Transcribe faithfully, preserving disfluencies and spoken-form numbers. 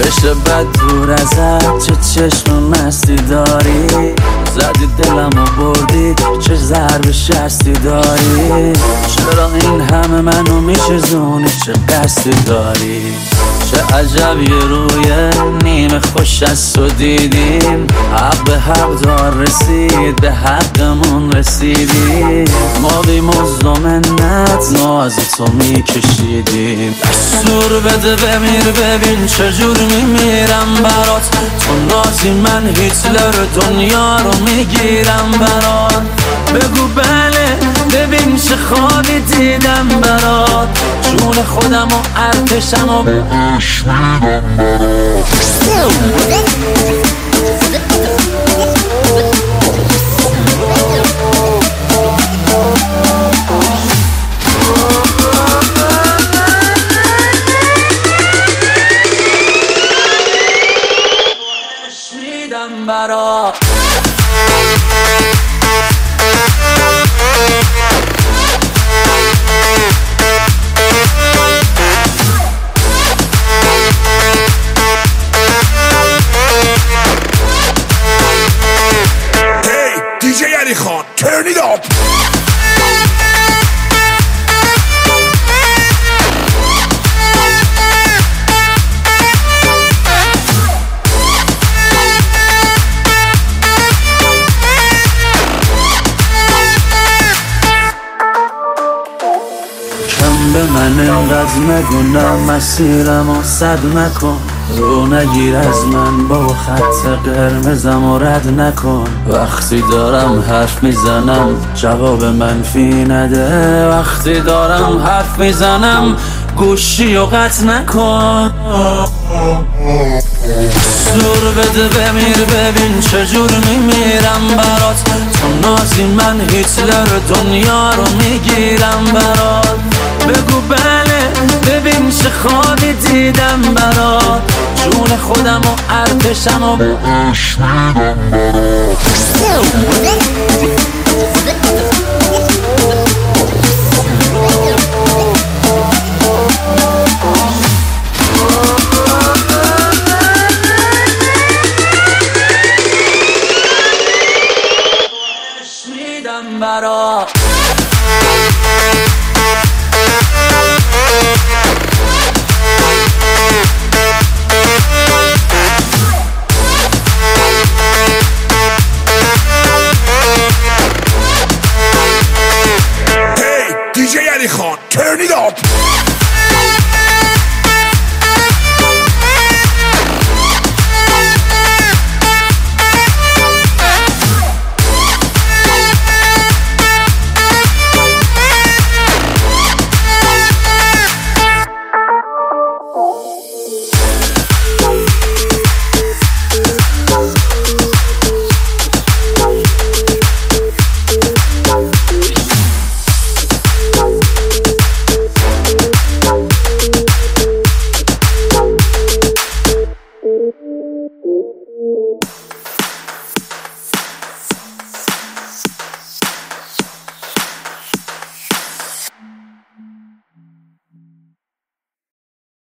بشه بد دور ازت، چه چشم مستی داری، زدی دلمو بردی، چه ضرب شستی داری. چرا این همه منو میشزونی، چه قصدی داری؟ چه عجب یه روی نیمه خوش از تو دیدیم، حق به حق دار رسید، به حقمون رسیدیم. ما بی مزد و منت ناز تو میکشیدیم. دستور بده بمیر، ببین چجور میمیرم برات. تو نازی من هیتلر دنیا رو میگیرم برات. بگو بله ببین چه خوابی دیدم برات. جون خودم و ارتشم و بهش میدم برات. میدم برات. دی جی علی خان turn it up. کم به من انقدر نگونم، مسیرم و صد نکن. رو نگیر از من با خط قرمزم و رد نکن. وقتی دارم حرف میزنم جواب منفی نده. وقتی دارم حرف میزنم گوشی و قطع نکن. زور بده بمیر، ببین چجور میمیرم برات. تو نازی من هیتلر دنیا رو میگیرم برات. بگو بله ببین چه خوابی دیدم برات. جون خودم و ارتشم و بهش میدم برات. میدم برات. دی جی علی خان turn it up.